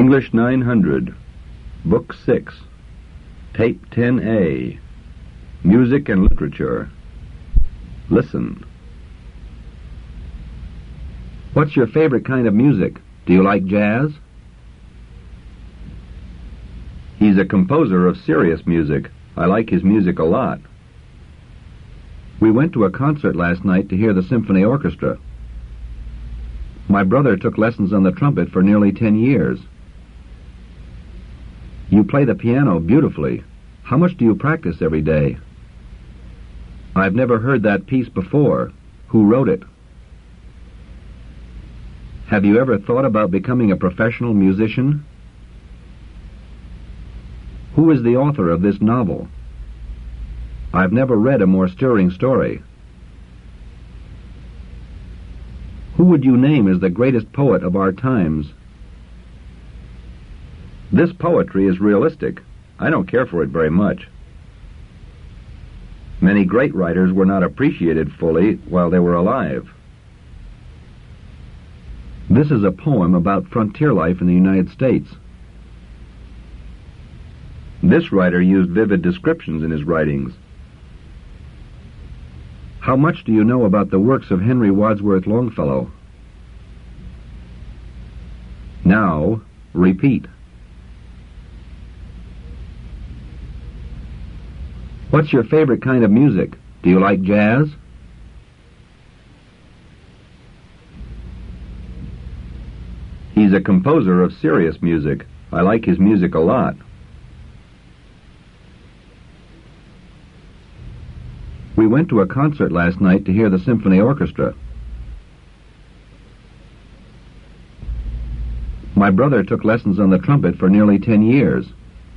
English 900, Book 6, Tape 10A, Music and Literature. Listen. What's your favorite kind of music? Do you like jazz? He's a composer of serious music. I like his music a lot. We went to a concert last night to hear the symphony orchestra. My brother took lessons on the trumpet for nearly 10 years. You play the piano beautifully. How much do you practice every day? I've never heard that piece before. Who wrote it? Have you ever thought about becoming a professional musician? Who is the author of this novel? I've never read a more stirring story. Who would you name as the greatest poet of our times? This poetry is realistic. I don't care for it very much. Many great writers were not appreciated fully while they were alive. This is a poem about frontier life in the United States. This writer used vivid descriptions in his writings. How much do you know about the works of Henry Wadsworth Longfellow? Now, repeat. What's your favorite kind of music? Do you like jazz? He's a composer of serious music. I like his music a lot. We went to a concert last night to hear the symphony orchestra. My brother took lessons on the trumpet for nearly 10 years.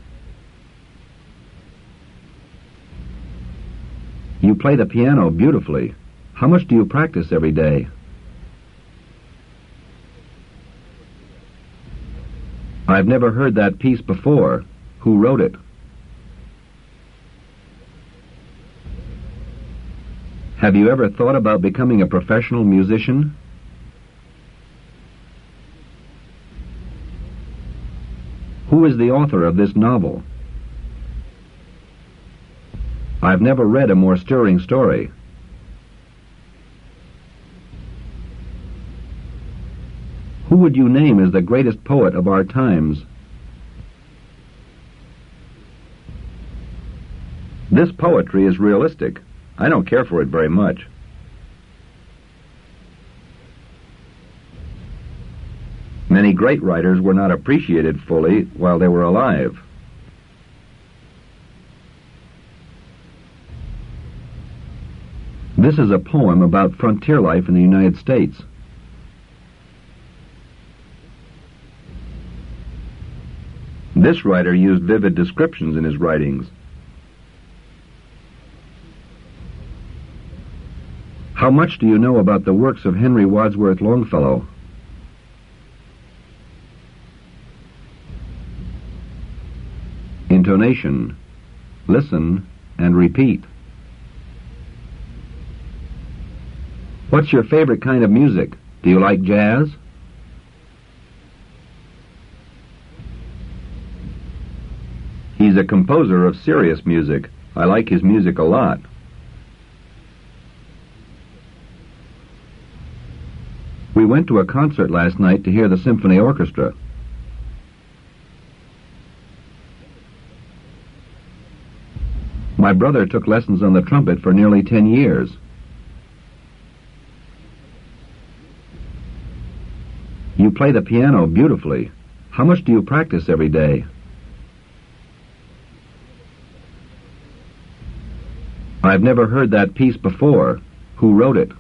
You play the piano beautifully. How much do you practice every day? I've never heard that piece before. Who wrote it? Have you ever thought about becoming a professional musician? Who is the author of this novel? I've never read a more stirring story. Who would you name as the greatest poet of our times? This poetry is realistic. I don't care for it very much. Many great writers were not appreciated fully while they were alive. This is a poem about frontier life in the United States. This writer used vivid descriptions in his writings. How much do you know about the works of Henry Wadsworth Longfellow? Intonation. Listen and repeat. What's your favorite kind of music? Do you like jazz? He's a composer of serious music. I like his music a lot. We went to a concert last night to hear the symphony orchestra. My brother took lessons on the trumpet for nearly 10 years. You play the piano beautifully. How much do you practice every day? I've never heard that piece before. Who wrote it?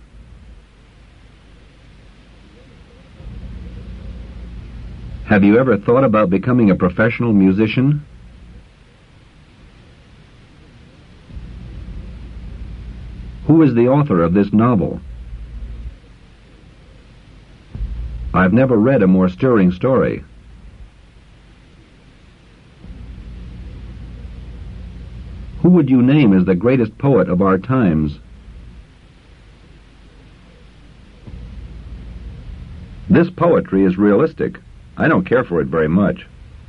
Have you ever thought about becoming a professional musician? Who is the author of this novel? I've never read a more stirring story. Who would you name as the greatest poet of our times? This poetry is realistic. I don't care for it very much.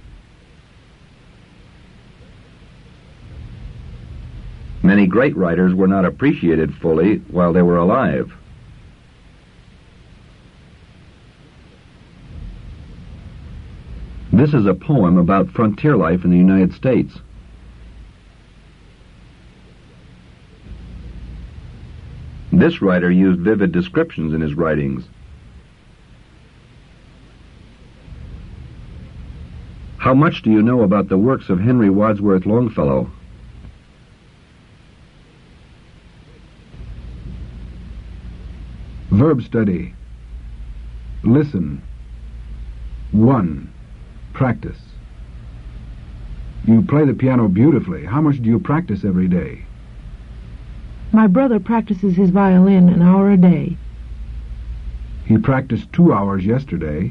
Many great writers were not appreciated fully while they were alive. This is a poem about frontier life in the United States. This writer used vivid descriptions in his writings. How much do you know about the works of Henry Wadsworth Longfellow? Verb study. Listen. 1. Practice. You play the piano beautifully. How much do you practice every day? My brother practices his violin an hour a day. He practiced 2 hours yesterday.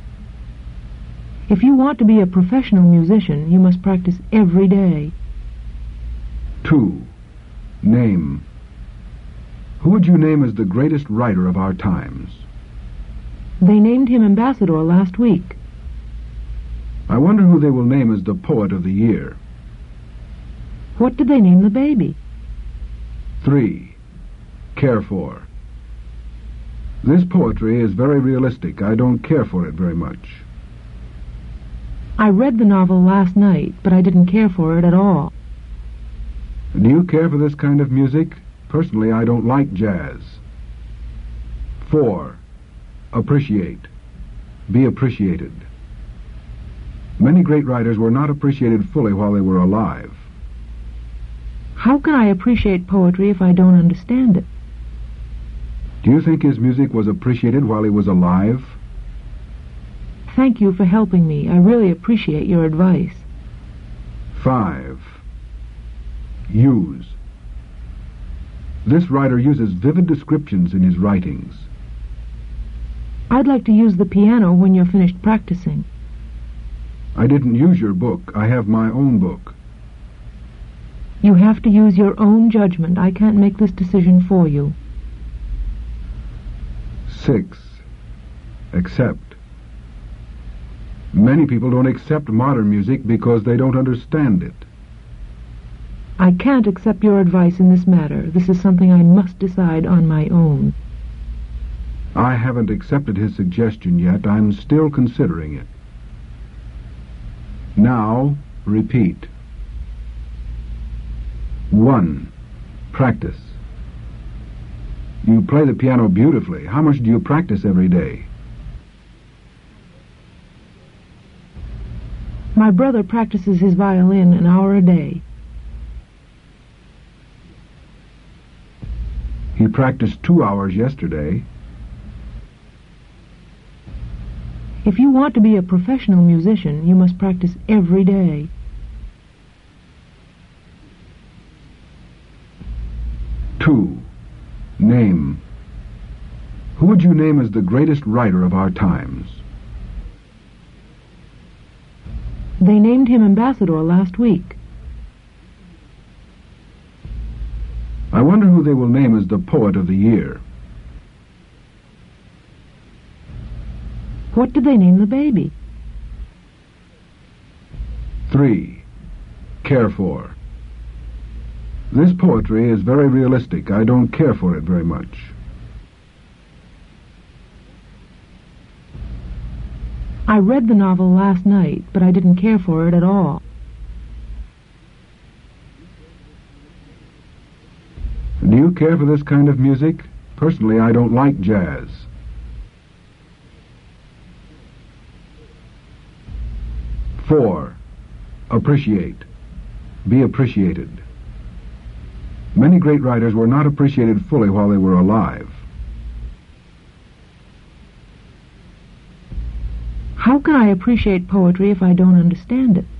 If you want to be a professional musician, you must practice every day. 2. Name. Who would you name as the greatest writer of our times? They named him ambassador last week. I wonder who they will name as the poet of the year. What did they name the baby? 3. Care for. This poetry is very realistic. I don't care for it very much. I read the novel last night, but I didn't care for it at all. Do you care for this kind of music? Personally, I don't like jazz. 4. Appreciate. Be appreciated. Many great writers were not appreciated fully while they were alive. How can I appreciate poetry if I don't understand it? Do you think his music was appreciated while he was alive? Thank you for helping me. I really appreciate your advice. 5. Use. This writer uses vivid descriptions in his writings. I'd like to use the piano when you're finished practicing. I didn't use your book. I have my own book. You have to use your own judgment. I can't make this decision for you. 6. Accept. Many people don't accept modern music because they don't understand it. I can't accept your advice in this matter. This is something I must decide on my own. I haven't accepted his suggestion yet. I'm still considering it. Now, repeat. 1. Practice. You play the piano beautifully. How much do you practice every day? My brother practices his violin an hour a day. He practiced 2 hours yesterday. If you want to be a professional musician, you must practice every day. 2. Name. Who would you name as the greatest writer of our times? They named him ambassador last week. I wonder who they will name as the poet of the year. What did they name the baby? 3. Care for. This poetry is very realistic. I don't care for it very much. I read the novel last night, but I didn't care for it at all. Do you care for this kind of music? Personally, I don't like jazz. 4. Appreciate. Be appreciated. Many great writers were not appreciated fully while they were alive. How can I appreciate poetry if I don't understand it?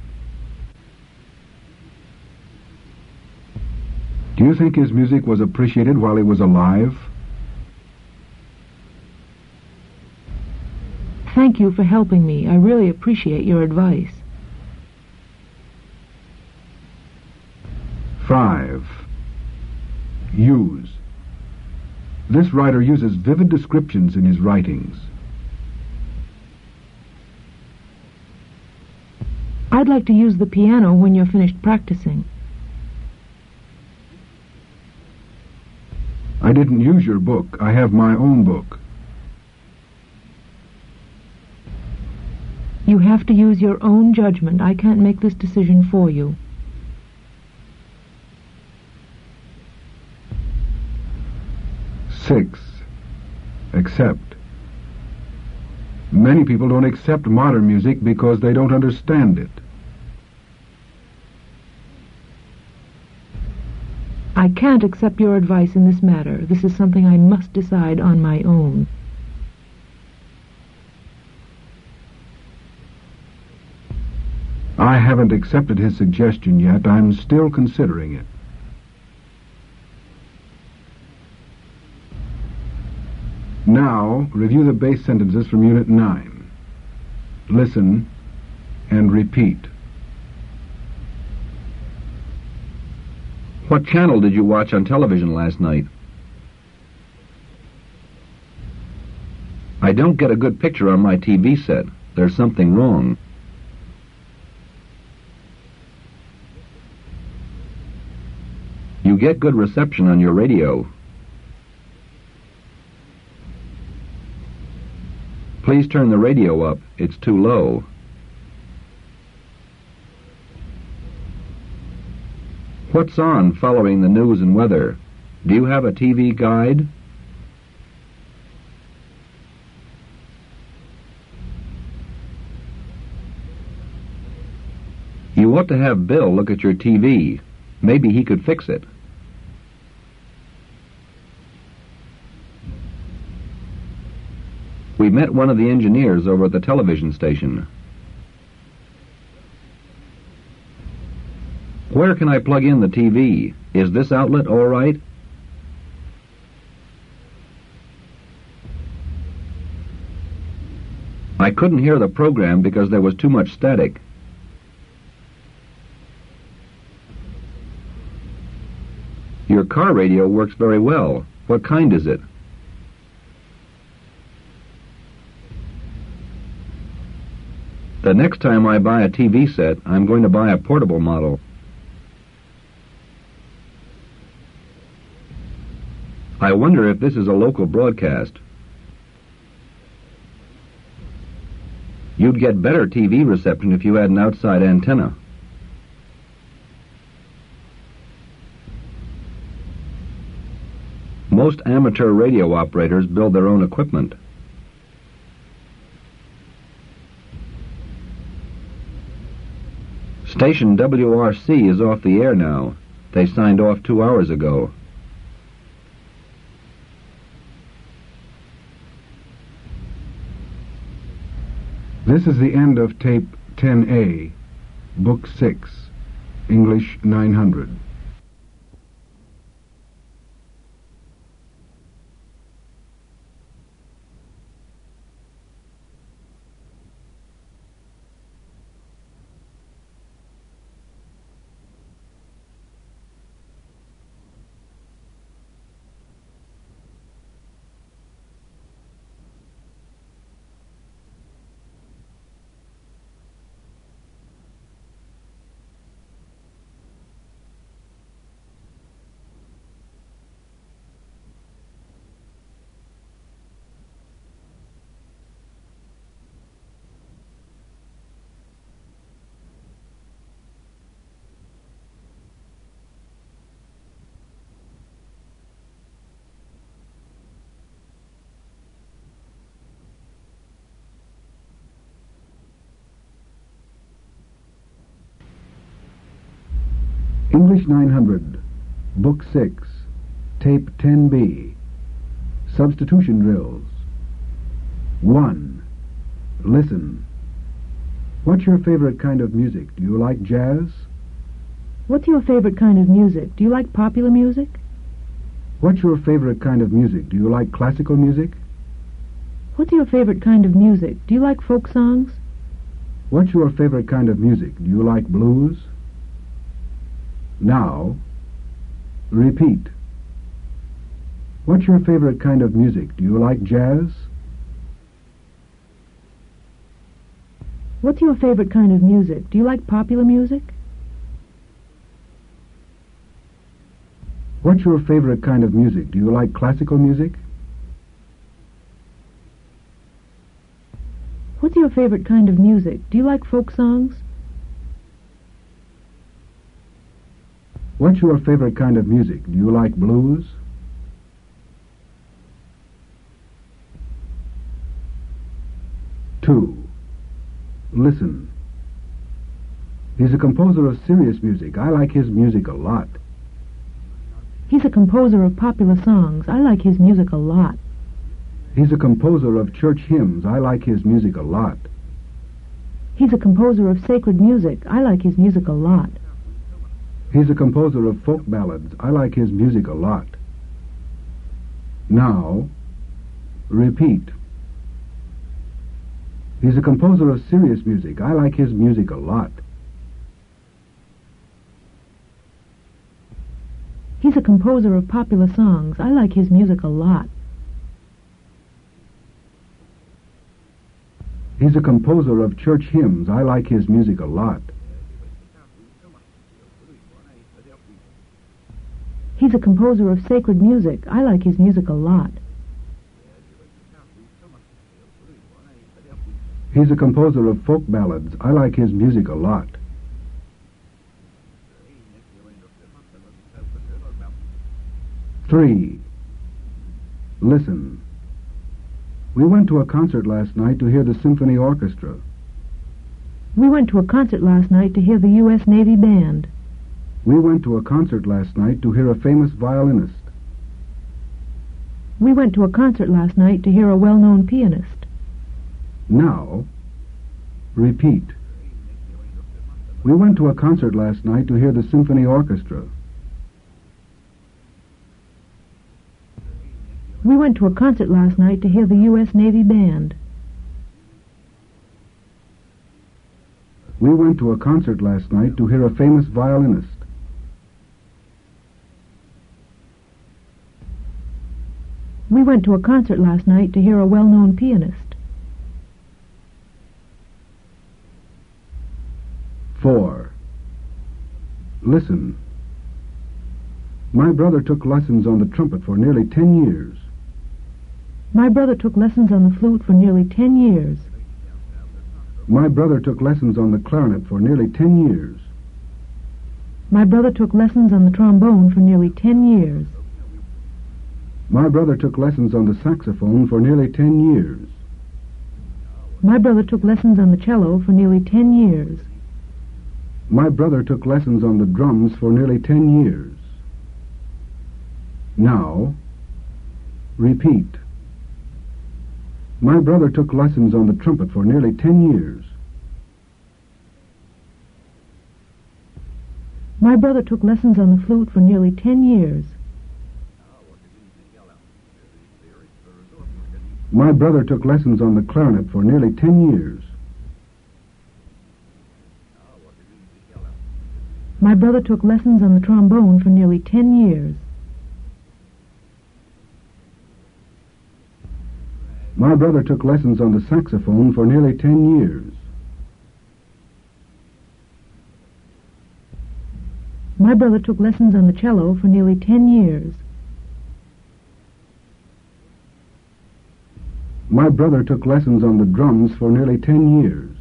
Do you think his music was appreciated while he was alive? Thank you for helping me. I really appreciate your advice. 5. Use. This writer uses vivid descriptions in his writings. I'd like to use the piano when you're finished practicing. I didn't use your book. I have my own book. You have to use your own judgment. I can't make this decision for you. Six. Accept. Many people don't accept modern music because they don't understand it. I can't accept your advice in this matter. This is something I must decide on my own. I haven't accepted his suggestion yet. I'm still considering it. Now, review the base sentences from Unit 9. Listen and repeat. What channel did you watch on television last night? I don't get a good picture on my TV set. There's something wrong. You get good reception on your radio. Please turn the radio up. It's too low. What's on following the news and weather? Do you have a TV guide? You ought to have Bill look at your TV. Maybe he could fix it. We met one of the engineers over at the television station. Where can I plug in the TV? Is this outlet all right? I couldn't hear the program because there was too much static. Your car radio works very well. What kind is it? The next time I buy a TV set, I'm going to buy a portable model. I wonder if this is a local broadcast. You'd get better TV reception if you had an outside antenna. Most amateur radio operators build their own equipment. Station WRC is off the air now. They signed off 2 hours ago. This is the end of Tape 10A, Book 6, English 900. English 900, Book 6, Tape 10B, Substitution Drills. 1. Listen. What's your favorite kind of music? Do you like jazz? What's your favorite kind of music? Do you like popular music? What's your favorite kind of music? Do you like classical music? What's your favorite kind of music? Do you like folk songs? What's your favorite kind of music? Do you like blues? Now, repeat. What's your favorite kind of music? Do you like jazz? What's your favorite kind of music? Do you like popular music? What's your favorite kind of music? Do you like classical music? What's your favorite kind of music? Do you like folk songs? What's your favorite kind of music? Do you like blues? Two. Listen. He's a composer of serious music. I like his music a lot. He's a composer of popular songs. I like his music a lot. He's a composer of church hymns. I like his music a lot. He's a composer of sacred music. I like his music a lot. He's a composer of folk ballads. I like his music a lot. Now, repeat. He's a composer of serious music. I like his music a lot. He's a composer of popular songs. I like his music a lot. He's a composer of church hymns. I like his music a lot. He's a composer of sacred music. I like his music a lot. He's a composer of folk ballads. I like his music a lot. Three. Listen. We went to a concert last night to hear the symphony orchestra. We went to a concert last night to hear the U.S. Navy Band. We went to a concert last night to hear a famous violinist. We went to a concert last night to hear a well-known pianist. Now, repeat. We went to a concert last night to hear the symphony orchestra. We went to a concert last night to hear the U.S. Navy Band. We went to a concert last night to hear a famous violinist. We went to a concert last night to hear a well-known pianist. 4. Listen. My brother took lessons on the trumpet for nearly 10 years. My brother took lessons on the flute for nearly 10 years. My brother took lessons on the clarinet for nearly 10 years. My brother took lessons on the trombone for nearly 10 years. My brother took lessons on the saxophone for nearly 10 years. My brother took lessons on the cello for nearly 10 years. My brother took lessons on the drums for nearly 10 years. Now, repeat. My brother took lessons on the trumpet for nearly 10 years. My brother took lessons on the flute for nearly 10 years. My brother took lessons on the clarinet for nearly 10 years. My brother took lessons on the trombone for nearly 10 years. My brother took lessons on the saxophone for nearly 10 years. My brother took lessons on the cello for nearly 10 years. My brother took lessons on the drums for nearly 10 years.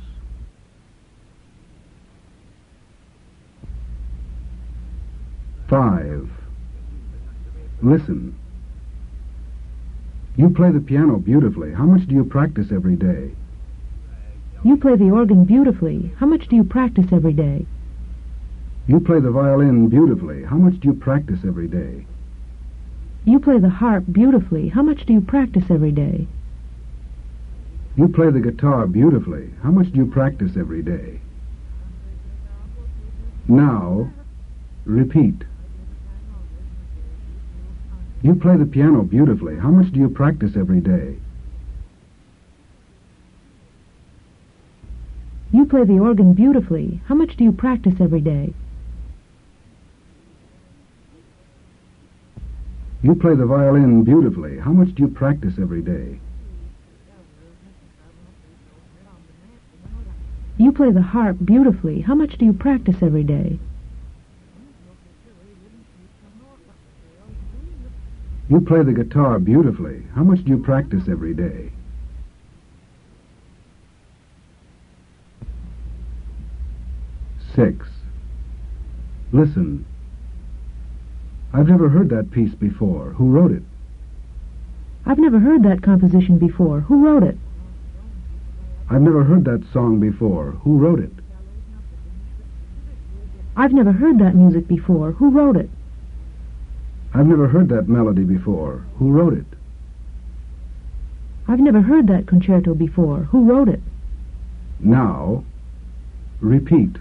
Five. Listen. You play the piano beautifully. How much do you practice every day? You play the organ beautifully. How much do you practice every day? You play the violin beautifully. How much do you practice every day? You play the harp beautifully. How much do you practice every day? You play the guitar beautifully. How much do you practice every day? Now, repeat. You play the piano beautifully. How much do you practice every day? You play the organ beautifully. How much do you practice every day? You play the violin beautifully. How much do you practice every day? You play the harp beautifully. How much do you practice every day? You play the guitar beautifully. How much do you practice every day? Six. Listen. I've never heard that piece before. Who wrote it? I've never heard that composition before. Who wrote it? I've never heard that song before. Who wrote it? I've never heard that music before. Who wrote it? I've never heard that melody before. Who wrote it? I've never heard that concerto before. Who wrote it? Now, repeat.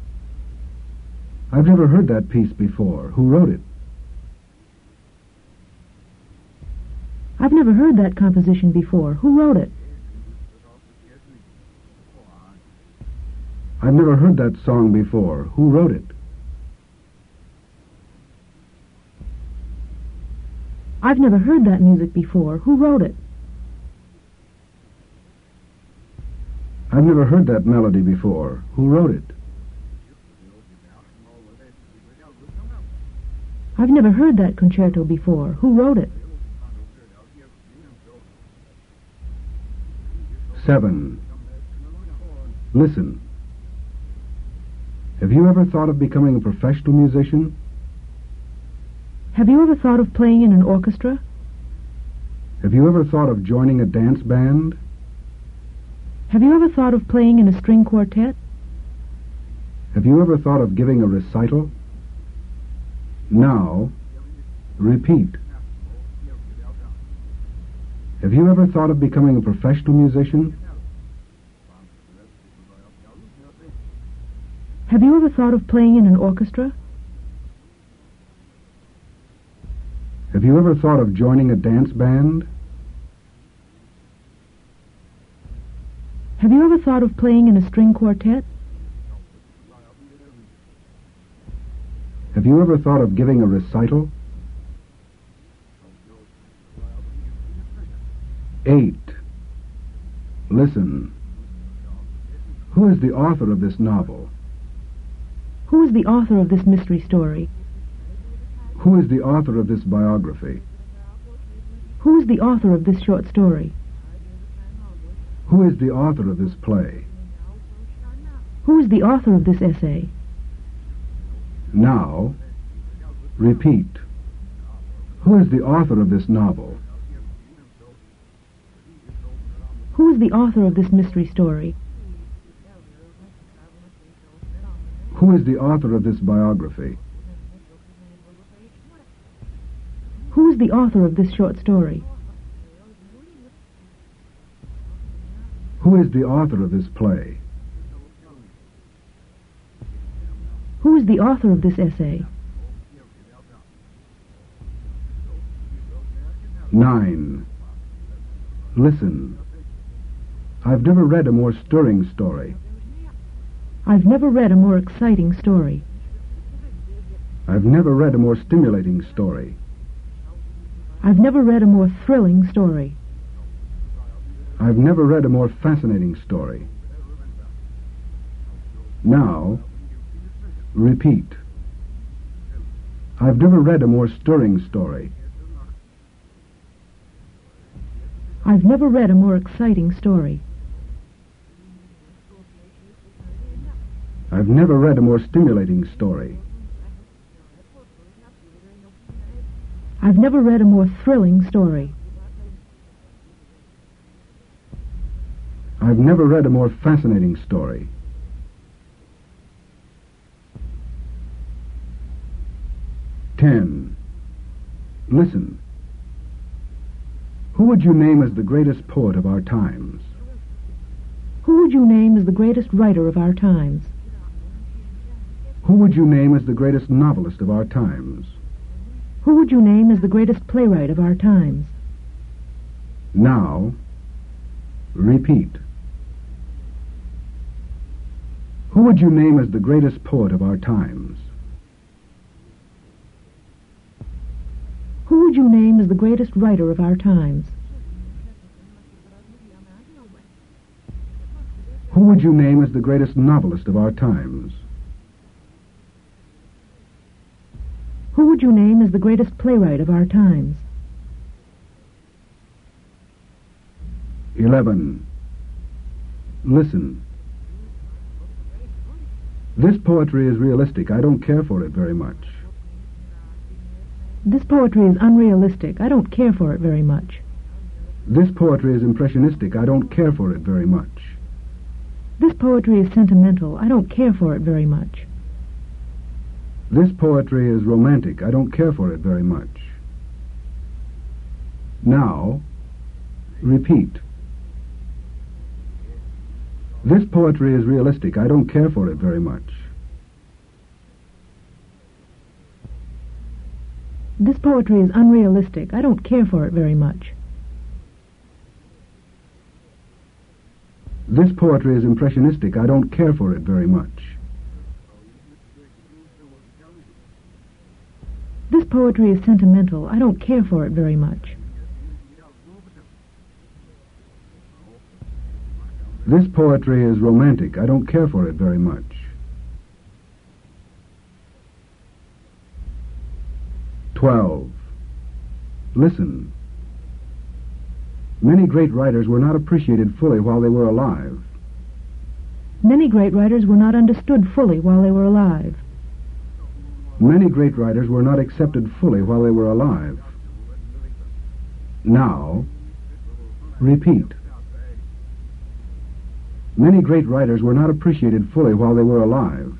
I've never heard that piece before. Who wrote it? I've never heard that composition before. Who wrote it? I've never heard that song before. Who wrote it? I've never heard that music before. Who wrote it? I've never heard that melody before. Who wrote it? I've never heard that concerto before. Who wrote it? 7. Listen. Have you ever thought of becoming a professional musician? Have you ever thought of playing in an orchestra? Have you ever thought of joining a dance band? Have you ever thought of playing in a string quartet? Have you ever thought of giving a recital? Now, repeat. Have you ever thought of becoming a professional musician? Have you ever thought of playing in an orchestra? Have you ever thought of joining a dance band? Have you ever thought of playing in a string quartet? Have you ever thought of giving a recital? 8. Listen. Who is the author of this novel? Who is the author of this mystery story? Who is the author of this biography? Who is the author of this short story? Who is the author of this play? Who is the author of this essay? Now, repeat. Who is the author of this novel? Who is the author of this mystery story? Who is the author of this biography? Who is the author of this short story? Who is the author of this play? Who is the author of this essay? 9. Listen. I've never read a more stirring story. I've never read a more exciting story. I've never read a more stimulating story. I've never read a more thrilling story. I've never read a more fascinating story. Now, repeat. I've never read a more stirring story. I've never read a more exciting story. I've never read a more stimulating story. I've never read a more thrilling story. I've never read a more fascinating story. 10. Listen. Who would you name as the greatest poet of our times? Who would you name as the greatest writer of our times? Who would you name as the greatest novelist of our times? Who would you name as the greatest playwright of our times? Now, repeat. Who would you name as the greatest poet of our times? Who would you name as the greatest writer of our times? Who would you name as the greatest novelist of our times? Who would you name as the greatest playwright of our times? 11. Listen. This poetry is realistic. I don't care for it very much. This poetry is unrealistic. I don't care for it very much. This poetry is impressionistic. I don't care for it very much. This poetry is sentimental. I don't care for it very much. This poetry is romantic. I don't care for it very much. Now, repeat. This poetry is realistic. I don't care for it very much. This poetry is unrealistic. I don't care for it very much. This poetry is impressionistic. I don't care for it very much. This poetry is sentimental. I don't care for it very much. This poetry is romantic. I don't care for it very much. "12. Listen. Many great writers were not appreciated fully while they were alive. Many great writers were not understood fully while they were alive. Many great writers were not accepted fully while they were alive. Now, repeat. Many great writers were not appreciated fully while they were alive.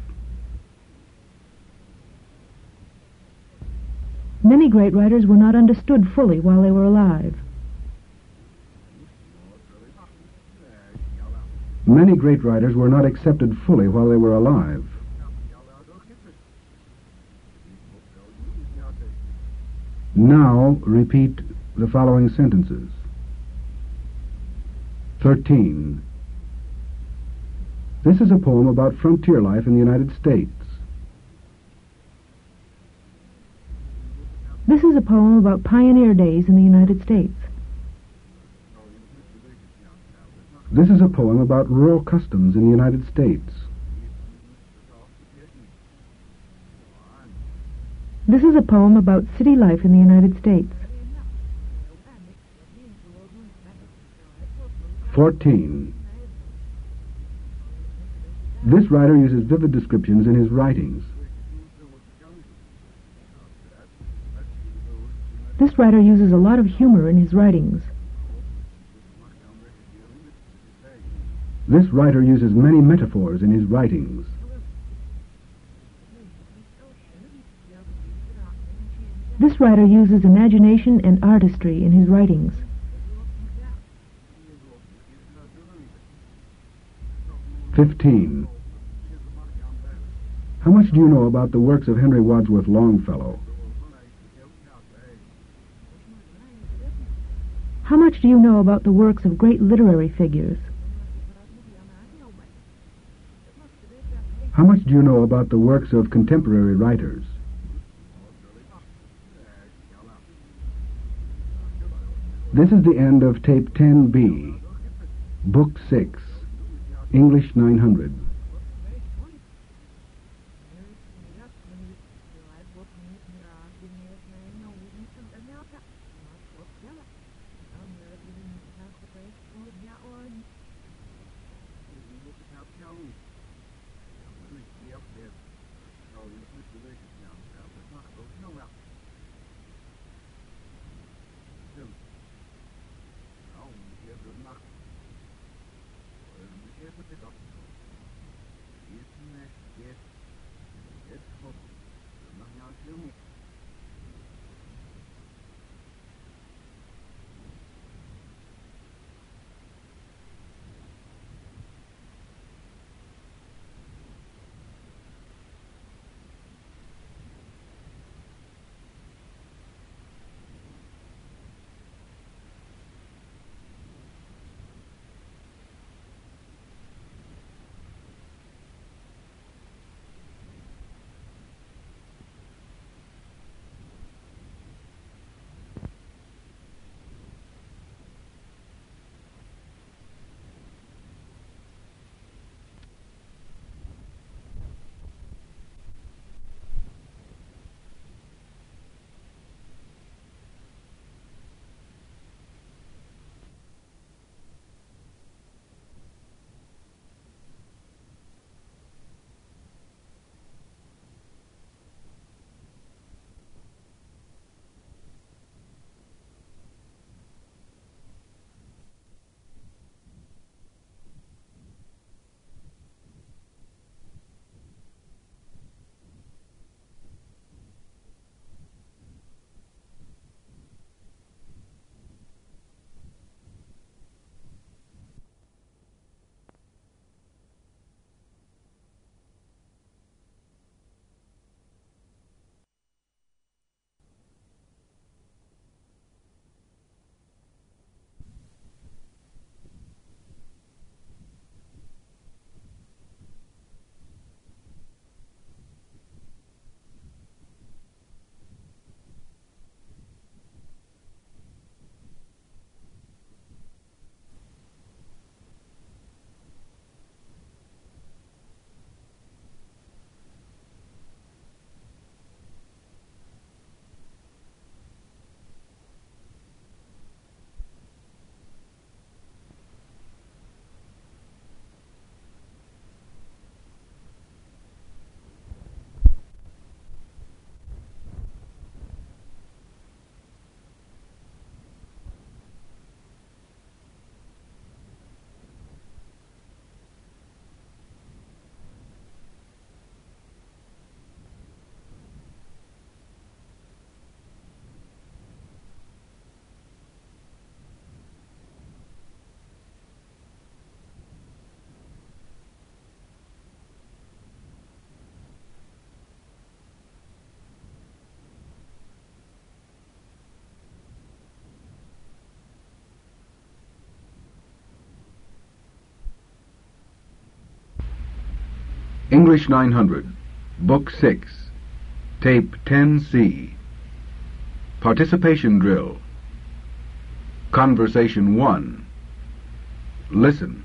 Many great writers were not understood fully while they were alive. Many great writers were not accepted fully while they were alive. Now repeat the following sentences. 13. This is a poem about frontier life in the United States. This is a poem about pioneer days in the United States. This is a poem about rural customs in the United States. This is a poem about city life in the United States. 14. This writer uses vivid descriptions in his writings. This writer uses a lot of humor in his writings. This writer uses many metaphors in his writings. This writer uses imagination and artistry in his writings. 15. How much do you know about the works of Henry Wadsworth Longfellow? How much do you know about the works of great literary figures? How much do you know about the works of contemporary writers? This is the end of Tape 10B, Book 6, English 900. English 900, Book 6, Tape 10C. Participation Drill. Conversation 1. Listen.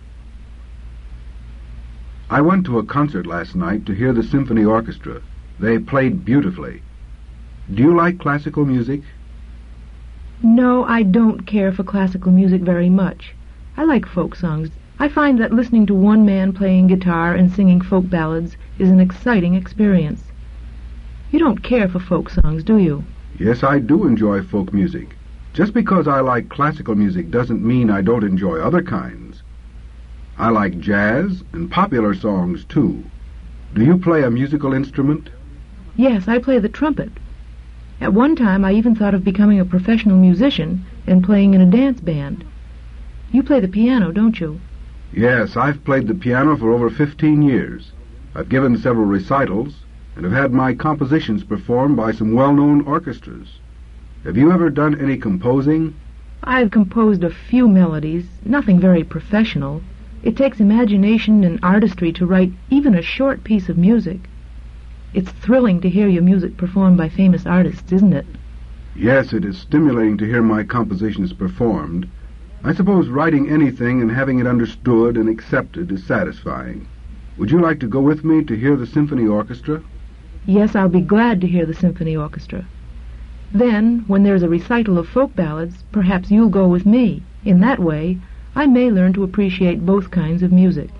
I went to a concert last night to hear the symphony orchestra. They played beautifully. Do you like classical music? No, I don't care for classical music very much. I like folk songs. I find that listening to one man playing guitar and singing folk ballads is an exciting experience. You don't care for folk songs, do you? Yes, I do enjoy folk music. Just because I like classical music doesn't mean I don't enjoy other kinds. I like jazz and popular songs, too. Do you play a musical instrument? Yes, I play the trumpet. At one time, I even thought of becoming a professional musician and playing in a dance band. You play the piano, don't you? Yes, I've played the piano for over 15 years. I've given several recitals and have had my compositions performed by some well-known orchestras. Have you ever done any composing? I've composed a few melodies, nothing very professional. It takes imagination and artistry to write even a short piece of music. It's thrilling to hear your music performed by famous artists, isn't it? Yes, it is stimulating to hear my compositions performed. I suppose writing anything and having it understood and accepted is satisfying. Would you like to go with me to hear the symphony orchestra? Yes, I'll be glad to hear the symphony orchestra. Then, when there's a recital of folk ballads, perhaps you'll go with me. In that way, I may learn to appreciate both kinds of music.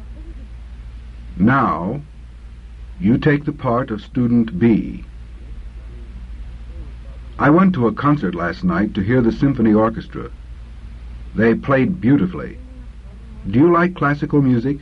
Now, you take the part of student B. I went to a concert last night to hear the symphony orchestra. They played beautifully. Do you like classical music?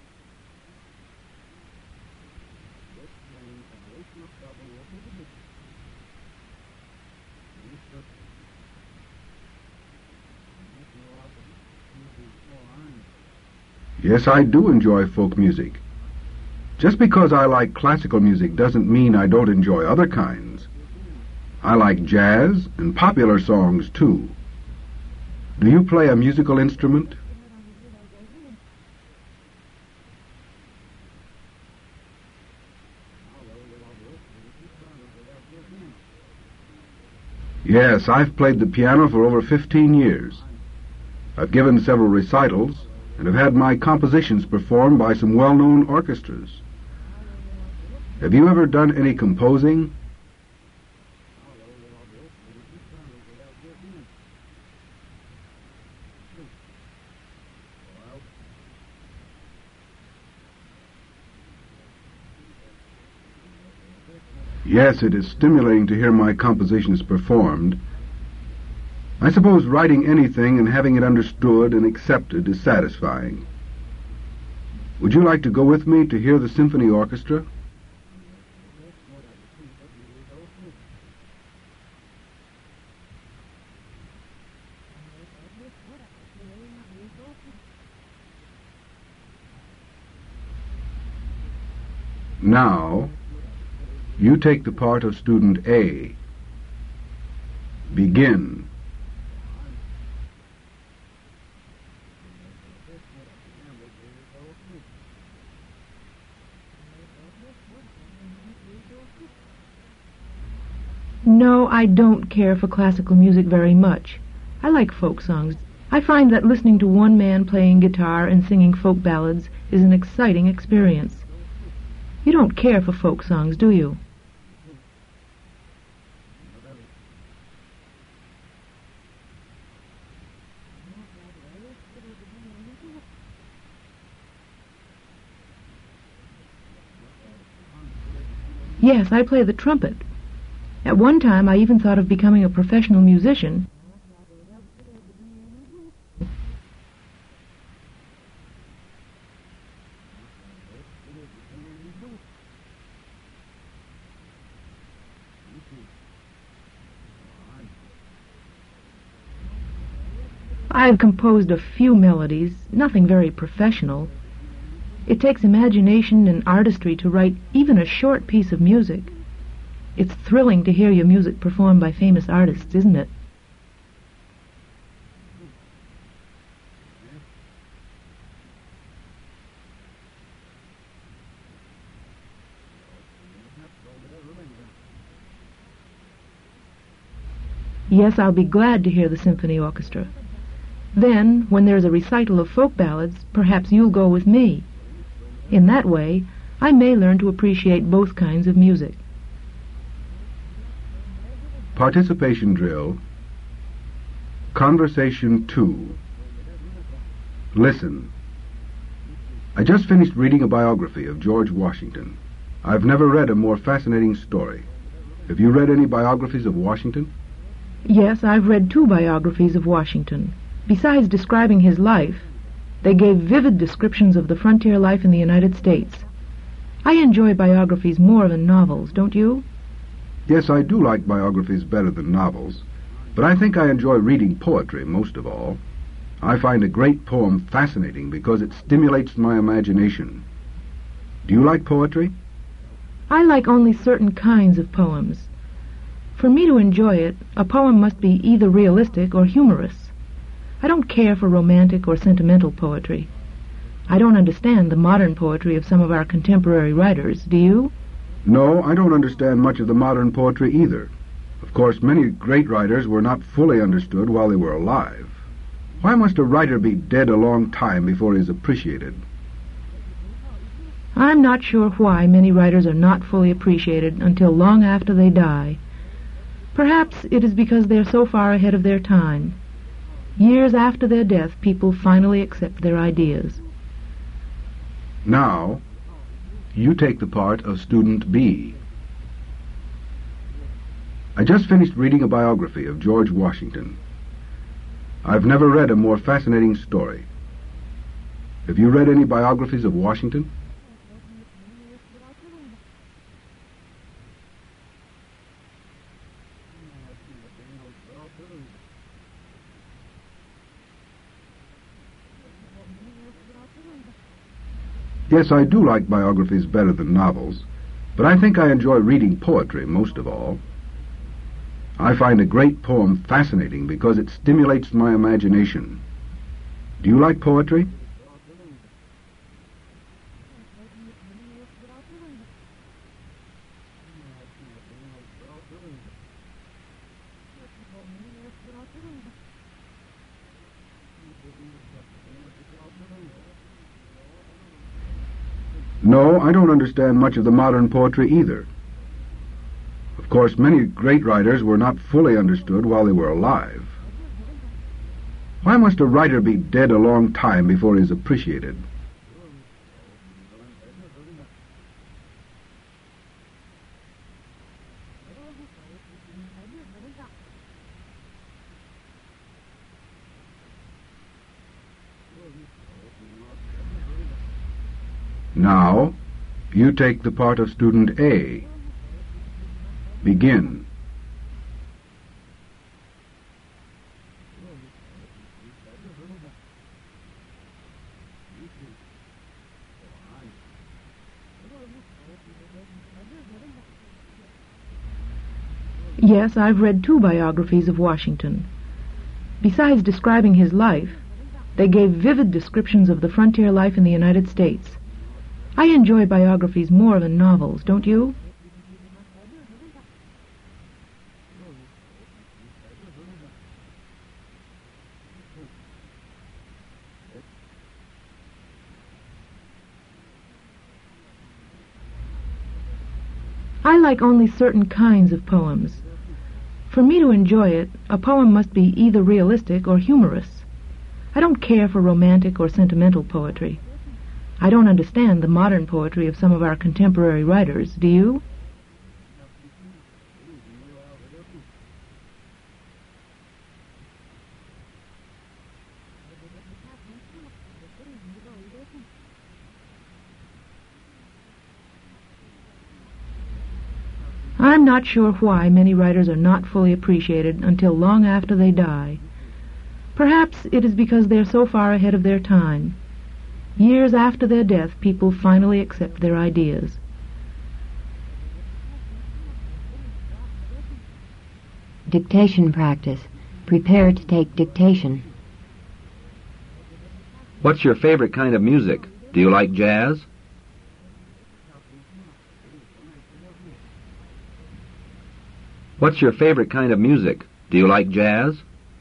Yes, I do enjoy folk music. Just because I like classical music doesn't mean I don't enjoy other kinds. I like jazz and popular songs, too. Do you play a musical instrument? Yes, I've played the piano for over 15 years. I've given several recitals and have had my compositions performed by some well-known orchestras. Have you ever done any composing? Yes, it is stimulating to hear my compositions performed. I suppose writing anything and having it understood and accepted is satisfying. Would you like to go with me to hear the symphony orchestra? Now, you take the part of student A. Begin. No, I don't care for classical music very much. I like folk songs. I find that listening to one man playing guitar and singing folk ballads is an exciting experience. You don't care for folk songs, do you? Yes, I play the trumpet. At one time, I even thought of becoming a professional musician. I've composed a few melodies, nothing very professional. It takes imagination and artistry to write even a short piece of music. It's thrilling to hear your music performed by famous artists, isn't it? Yes, I'll be glad to hear the symphony orchestra. Then, when there's a recital of folk ballads, perhaps you'll go with me. In that way, I may learn to appreciate both kinds of music. Participation drill. Conversation 2. Listen. I just finished reading a biography of George Washington. I've never read a more fascinating story. Have you read any biographies of Washington? Yes, I've read 2 biographies of Washington. Besides describing his life, they gave vivid descriptions of the frontier life in the United States. I enjoy biographies more than novels, don't you? Yes, I do like biographies better than novels, but I think I enjoy reading poetry most of all. I find a great poem fascinating because it stimulates my imagination. Do you like poetry? I like only certain kinds of poems. For me to enjoy it, a poem must be either realistic or humorous. I don't care for romantic or sentimental poetry. I don't understand the modern poetry of some of our contemporary writers, do you? No, I don't understand much of the modern poetry either. Of course, many great writers were not fully understood while they were alive. Why must a writer be dead a long time before he is appreciated? I'm not sure why many writers are not fully appreciated until long after they die. Perhaps it is because they're so far ahead of their time. Years after their death, people finally accept their ideas. Now, you take the part of student B. I just finished reading a biography of George Washington. I've never read a more fascinating story. Have you read any biographies of Washington? Yes, I do like biographies better than novels, but I think I enjoy reading poetry most of all. I find a great poem fascinating because it stimulates my imagination. Do you like poetry? No, I don't understand much of the modern poetry either. Of course, many great writers were not fully understood while they were alive. Why must a writer be dead a long time before he is appreciated? Now, you take the part of student A. Begin. Yes, I've read 2 biographies of Washington. Besides describing his life, they gave vivid descriptions of the frontier life in the United States. I enjoy biographies more than novels, don't you? I like only certain kinds of poems. For me to enjoy it, a poem must be either realistic or humorous. I don't care for romantic or sentimental poetry. I don't understand the modern poetry of some of our contemporary writers, do you? I'm not sure why many writers are not fully appreciated until long after they die. Perhaps it is because they're so far ahead of their time. Years after their death, people finally accept their ideas. Dictation practice. Prepare to take dictation. What's your favorite kind of music? Do you like jazz? What's your favorite kind of music? Do you like jazz?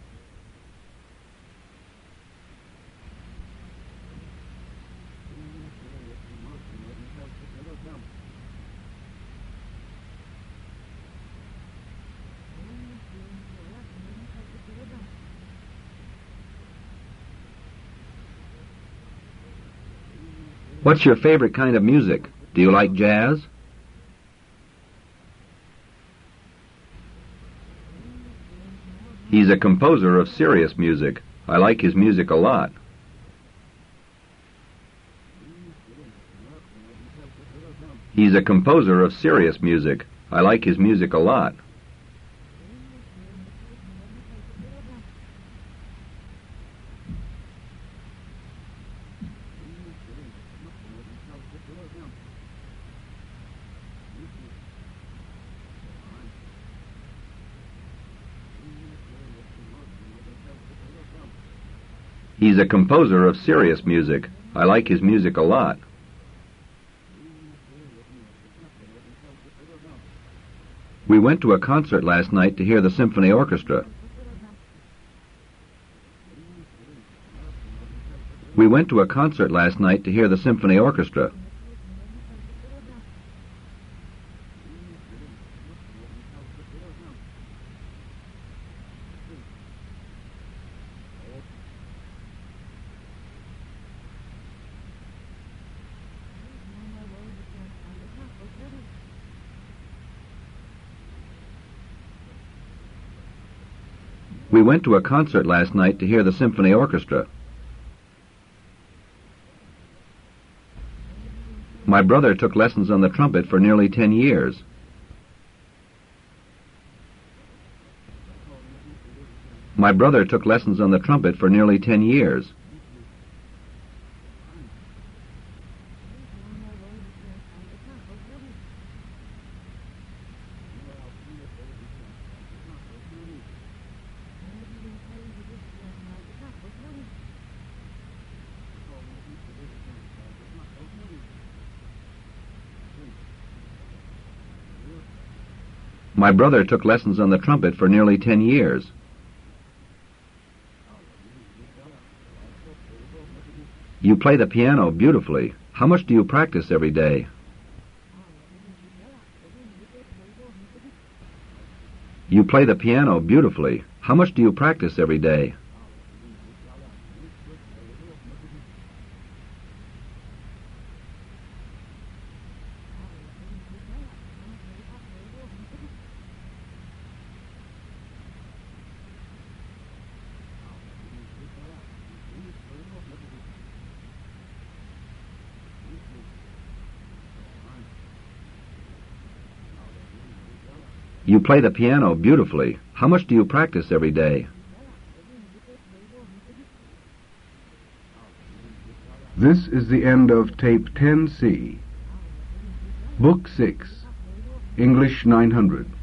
What's your favorite kind of music? Do you like jazz? He's a composer of serious music. I like his music a lot. He's a composer of serious music. I like his music a lot. He's a composer of serious music. I like his music a lot. We went to a concert last night to hear the symphony orchestra. We went to a concert last night to hear the symphony orchestra. We went to a concert last night to hear the symphony orchestra. My brother took lessons on the trumpet for nearly 10 years. My brother took lessons on the trumpet for nearly 10 years. My brother took lessons on the trumpet for nearly 10 years. You play the piano beautifully. How much do you practice every day? You play the piano beautifully. How much do you practice every day? You play the piano beautifully. How much do you practice every day? This is the end of Tape 10C. Book 6, English 900.